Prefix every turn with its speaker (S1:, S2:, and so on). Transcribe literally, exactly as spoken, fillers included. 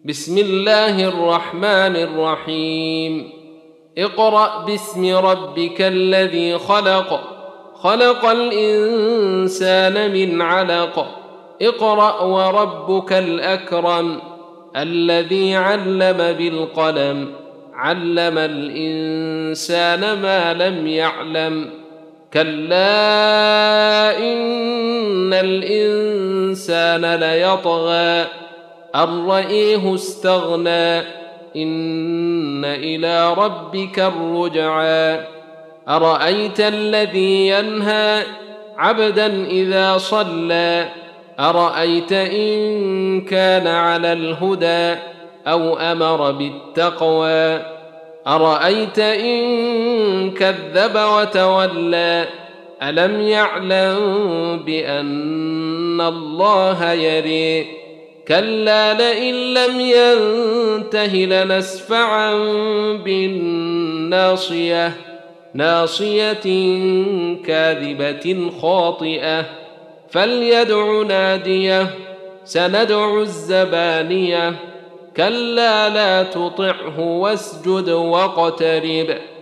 S1: بسم الله الرحمن الرحيم اقرأ باسم ربك الذي خلق خلق الإنسان من علق اقرأ وربك الأكرم الذي علم بالقلم علم الإنسان ما لم يعلم كلا إن الإنسان ليطغى أن رآه استغنى إن إلى ربك الرجعى أرأيت الذي ينهى عبدا إذا صلى أرأيت إن كان على الهدى أو أمر بالتقوى أرأيت إن كذب وتولى ألم يعلم بأن الله يري كلا لئن لم ينته لنسفعا بالناصية ناصية كاذبة خاطئة فليدع ناديه سندع الزبانية كلا لا تطعه واسجد واقترب